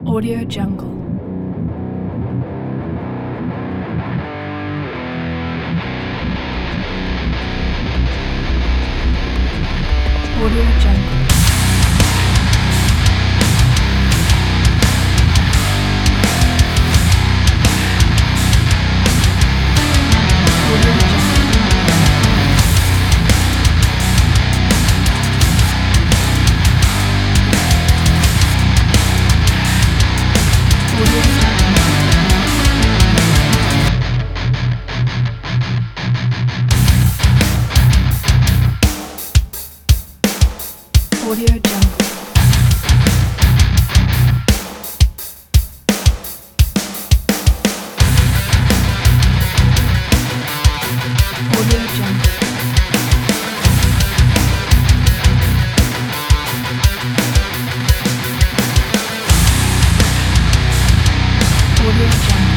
Audio Jungle. Audio Jungle. Audio Jungle. Audio Jungle. Audio Jungle.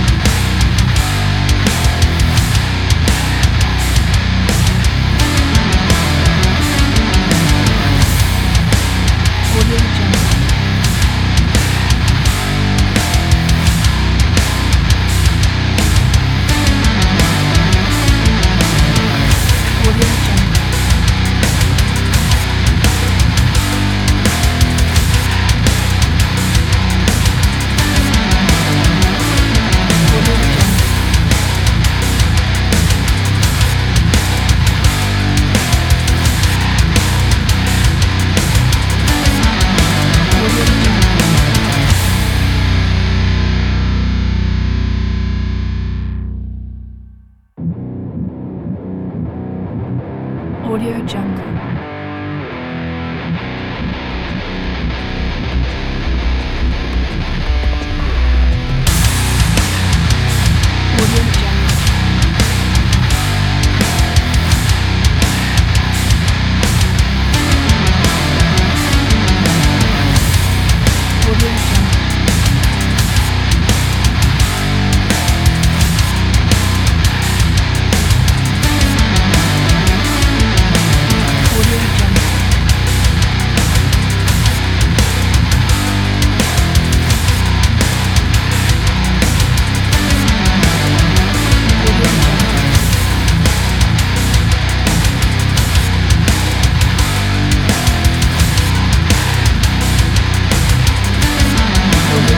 Audio Jungle. Audio Jungle. Audio Jungle. Audio Jungle. Audio Jungle. Audio Jungle. Audio Jungle. Audio Jungle. Audio Jungle. Audio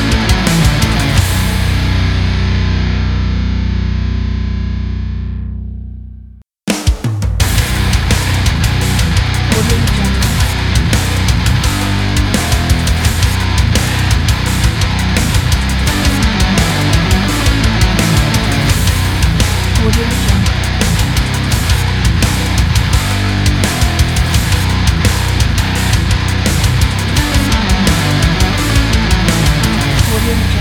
Jungle. Audio Jungle. Audio Jungle.